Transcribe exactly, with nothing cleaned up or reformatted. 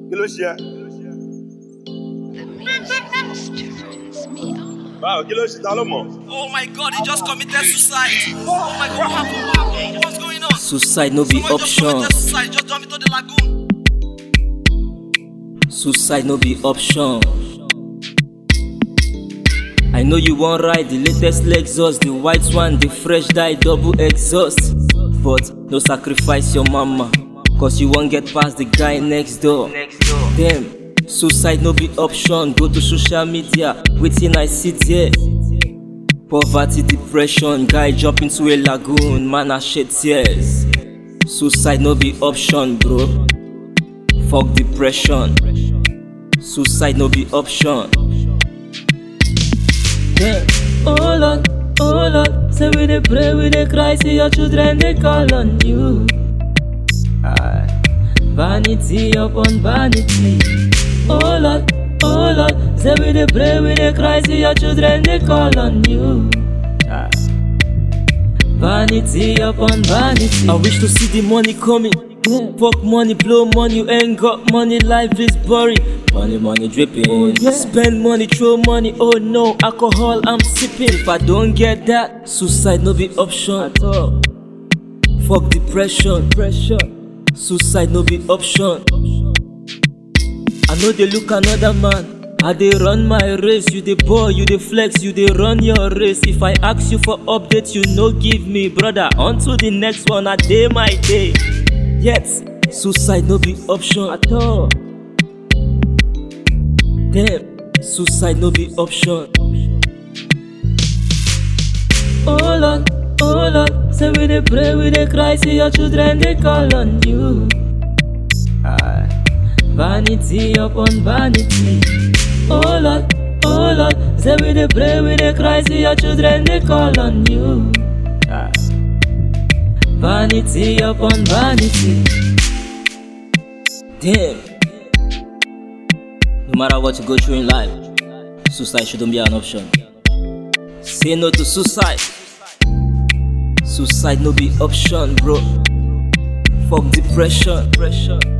Kí ló ṣe ẹ́? Báwo kí ló ṣe ta ló mọ̀? Oh my God, he just committed suicide. Oh my God, what happened? What's going on? Suicide no be Someone option. Just committed suicide, just jump into the lagoon. Suicide no be option. I know you won't ride the latest Lexus, the white one, the fresh dye, double exhaust. But no sacrifice your mama, cause you won't get past the guy next door. Damn, suicide no be option. Go to social media, waiting I sit here. Poverty, depression, guy jump into a lagoon, man I shed tears. Suicide no be option, bro. Fuck depression. Suicide no be option. Yeah. Oh Lord, oh Lord, say we dey pray, we dey cry, see your children they call on you. Aye. Vanity upon vanity. Oh Lord, oh Lord, say we dey pray, we dey cry, see your children they call on you. Aye. Vanity upon vanity. I wish to see the money coming. Yeah. Fuck money, blow money, you ain't got money, life is boring. Money, money dripping. Oh, yeah. Spend money, throw money, oh no, alcohol I'm sipping. If I don't get that, suicide no be option at all. Fuck depression, pressure. Suicide no be option. I know they look another man. I dey run my race, you dey ball, you dey flex, you dey run your race. If I ask you for updates, you no give me, brother. On to the next one, I day my day. Yet, suicide no be option at all. Damn, suicide no be option. Oh Lord, oh Lord, say we dey pray, we dey cry, see your children they call on you. Aye. Vanity upon vanity. Oh Lord, oh Lord, say we dey pray, we dey cry, see your children they call on you. Aye. Vanity upon vanity. Damn. No matter what you go through in life, suicide shouldn't be an option. Say no to suicide. Suicide no be option, bro. Fuck depression.